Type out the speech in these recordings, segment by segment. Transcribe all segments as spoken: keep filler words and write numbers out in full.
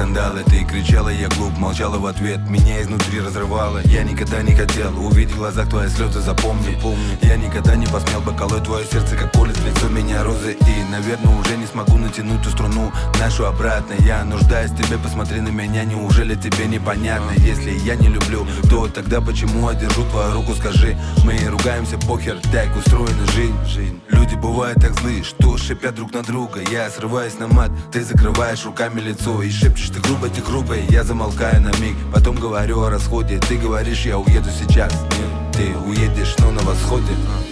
скандалы. Ты кричала, я глуп, молчала в ответ. Меня изнутри разрывало. Я никогда не хотел увидеть в глазах твои слезы, запомни. Я никогда не посмел бы колоть твое сердце, как колет в лицо меня розы. И, наверное, уже не смогу натянуть ту струну нашу обратно. Я нуждаюсь в тебе, посмотри на меня, неужели тебе непонятно? Если я не люблю, то тогда почему я держу твою руку, скажи? Мы ругаемся, похер, так устроена жизнь. Люди бывают так злые, что шипят друг на друга. Я срываюсь на мат, ты закрываешь руками лицо и шепчешь: ты грубо, ты грубо. Я замолкаю на миг, потом говорю о расходе. Ты говоришь: я уеду сейчас. Нет, ты уедешь, но на восходе.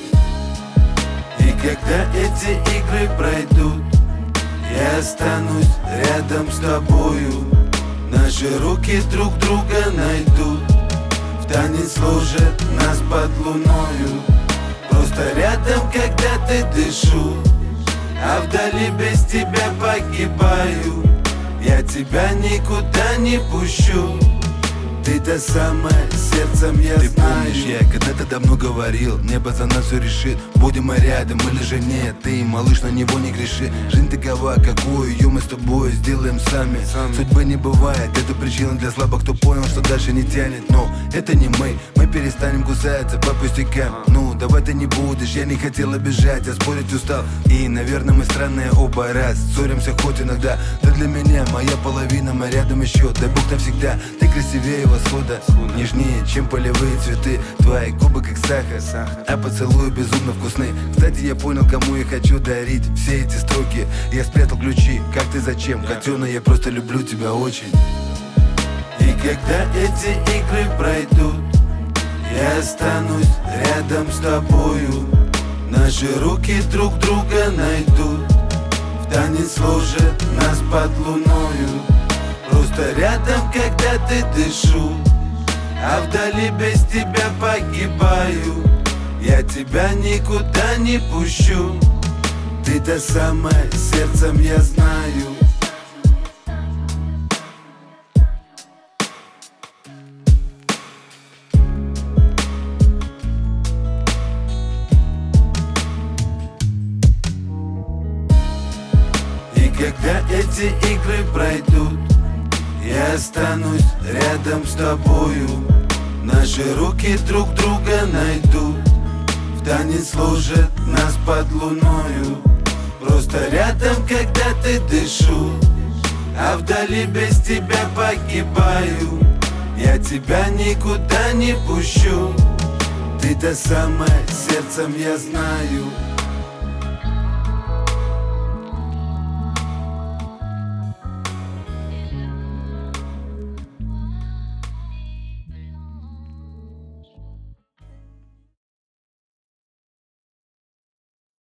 И когда эти игры пройдут, я останусь рядом с тобою. Наши руки друг друга найдут, в танец сложат нас под луною. Просто рядом, когда ты дышу, а вдали без тебя погибаю. Я тебя никуда не пущу, ты та самая, сердцем я Ты знаю. помнишь, я когда-то давно говорил: небо за нас все решит, будем мы рядом или же нет. Ты, малыш, на него не греши. Жизнь такова, какую ее мы с тобой сделаем сами. Судьбы не бывает, это причина для слабых, кто понял, что дальше не тянет. Но это не мы, мы перестанем кусаться по пустякам. Ну, давай ты не будешь, я не хотел обижать, я спорить устал. И, наверное, мы странные оба раз, ссоримся хоть иногда. Ты для меня моя половина, мы рядом еще, дай Бог навсегда. Ты красивее восхода, нежнее, чем полевые цветы. Твои губы как сахар, а поцелуи безумно вкусны. Кстати, я понял, кому я хочу дарить все эти строки. Я спрятал ключи, как ты, зачем? Котёна, я просто люблю тебя очень. И когда эти игры пройдут, я останусь рядом с тобою. Наши руки друг друга найдут, в танец сложат нас под луною. Просто рядом, когда ты дышу, а вдали без тебя погибаю. Я тебя никуда не пущу, ты та самая, сердцем я знаю. И когда эти игры пройдут, я останусь рядом с тобою. Наши руки друг друга найдут, в танец сложат нас под луною. Просто рядом, когда ты дышу, а вдали без тебя погибаю. Я тебя никуда не пущу, ты та самая, сердцем я знаю.